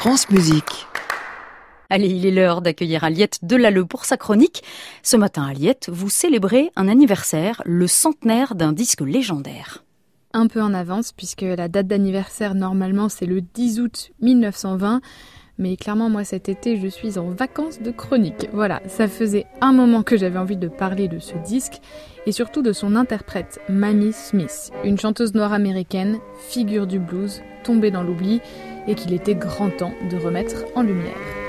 France Musique. Allez, il est l'heure d'accueillir Aliette Delalleux pour sa chronique. Ce matin, Aliette, vous célébrez un anniversaire, le centenaire d'un disque légendaire. Un peu en avance, puisque la date d'anniversaire, normalement, c'est le 10 août 1920. Mais clairement, moi, cet été, je suis en vacances de chronique. Voilà, ça faisait un moment que j'avais envie de parler de ce disque, et surtout de son interprète, Mamie Smith, une chanteuse noire américaine, figure du blues, tombée dans l'oubli, et qu'il était grand temps de remettre en lumière.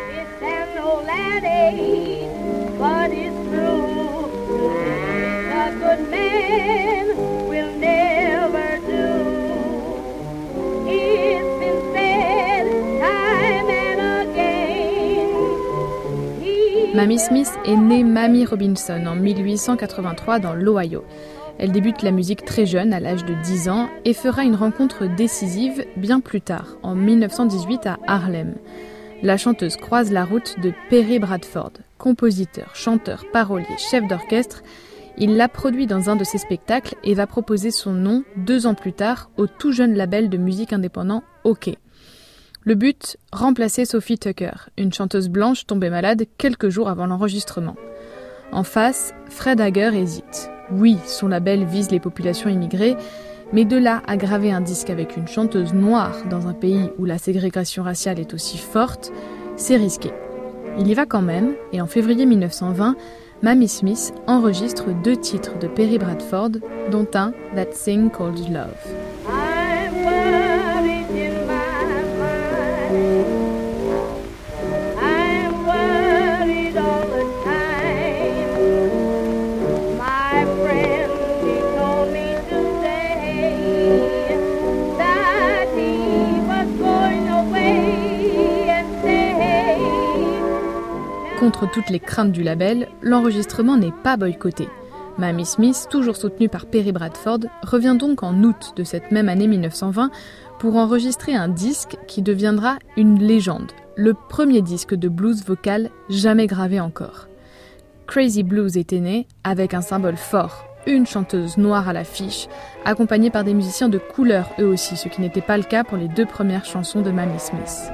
Mamie Smith est née Mamie Robinson en 1883 dans l'Ohio. Elle débute la musique très jeune, à l'âge de 10 ans, et fera une rencontre décisive bien plus tard, en 1918 à Harlem. La chanteuse croise la route de Perry Bradford, compositeur, chanteur, parolier, chef d'orchestre. Il l'a produit dans un de ses spectacles et va proposer son nom 2 ans plus tard au tout jeune label de musique indépendant OK. Le but, remplacer Sophie Tucker, une chanteuse blanche tombée malade quelques jours avant l'enregistrement. En face, Fred Hager hésite. Oui, son label vise les populations immigrées, mais de là à graver un disque avec une chanteuse noire dans un pays où la ségrégation raciale est aussi forte, c'est risqué. Il y va quand même, et en février 1920, Mamie Smith enregistre 2 titres de Perry Bradford, dont un, That Thing Called Love. Contre toutes les craintes du label, l'enregistrement n'est pas boycotté. Mamie Smith, toujours soutenue par Perry Bradford, revient donc en août de cette même année 1920 pour enregistrer un disque qui deviendra une légende, le premier disque de blues vocal jamais gravé encore. Crazy Blues était né avec un symbole fort, une chanteuse noire à l'affiche, accompagnée par des musiciens de couleur eux aussi, ce qui n'était pas le cas pour les 2 premières chansons de Mamie Smith.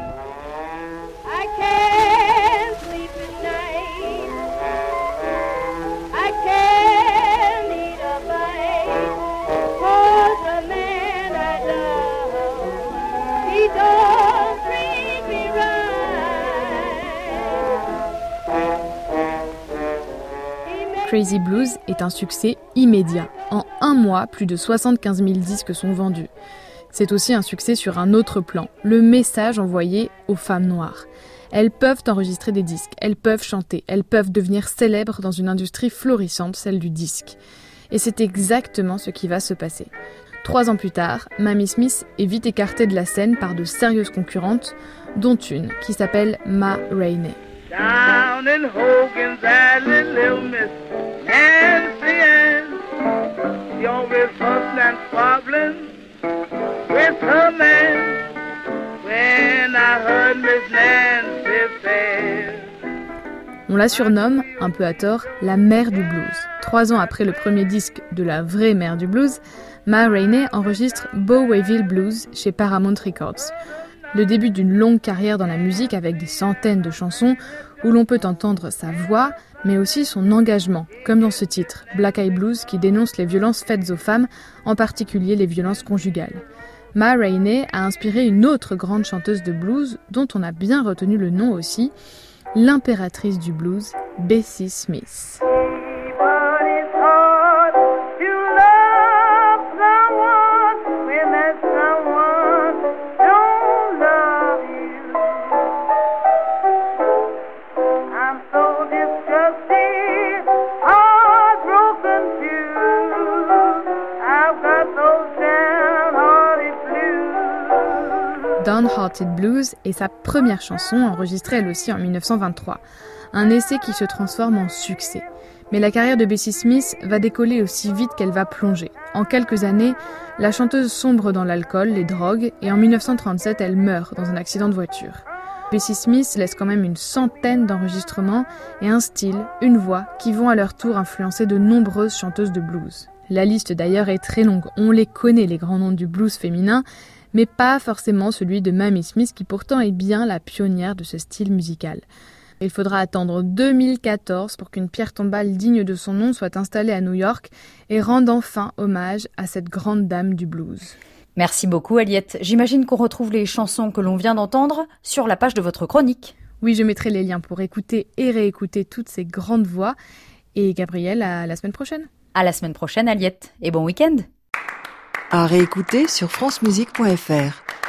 Crazy Blues est un succès immédiat. En 1 mois, plus de 75 000 disques sont vendus. C'est aussi un succès sur un autre plan, le message envoyé aux femmes noires. Elles peuvent enregistrer des disques, elles peuvent chanter, elles peuvent devenir célèbres dans une industrie florissante, celle du disque. Et c'est exactement ce qui va se passer. 3 ans plus tard, Mamie Smith est vite écartée de la scène par de sérieuses concurrentes, dont une qui s'appelle Ma Rainey. Down in Hogan's Alley, little Miss Nancy Ann, she always fussing and squabbling with her man. When I heard Miss Nancy say. On la surnomme, un peu à tort, la mère du blues. 3 ans après le premier disque de la vraie mère du blues, Ma Rainey enregistre Beau Wayville Blues chez Paramount Records. Le début d'une longue carrière dans la musique avec des centaines de chansons où l'on peut entendre sa voix, mais aussi son engagement, comme dans ce titre, Black Eye Blues, qui dénonce les violences faites aux femmes, en particulier les violences conjugales. Ma Rainey a inspiré une autre grande chanteuse de blues, dont on a bien retenu le nom aussi, l'impératrice du blues, Bessie Smith. Downhearted Blues est sa première chanson, enregistrée elle aussi en 1923. Un essai qui se transforme en succès. Mais la carrière de Bessie Smith va décoller aussi vite qu'elle va plonger. En quelques années, la chanteuse sombre dans l'alcool, les drogues, et en 1937, elle meurt dans un accident de voiture. Bessie Smith laisse quand même une centaine d'enregistrements et un style, une voix, qui vont à leur tour influencer de nombreuses chanteuses de blues. La liste d'ailleurs est très longue, on les connaît les grands noms du blues féminin, mais pas forcément celui de Mamie Smith, qui pourtant est bien la pionnière de ce style musical. Il faudra attendre 2014 pour qu'une pierre tombale digne de son nom soit installée à New York et rende enfin hommage à cette grande dame du blues. Merci beaucoup Aliette. J'imagine qu'on retrouve les chansons que l'on vient d'entendre sur la page de votre chronique. Oui, je mettrai les liens pour écouter et réécouter toutes ces grandes voix. Et Gabriel, à la semaine prochaine. À la semaine prochaine Aliette, et bon week-end. À réécouter sur francemusique.fr.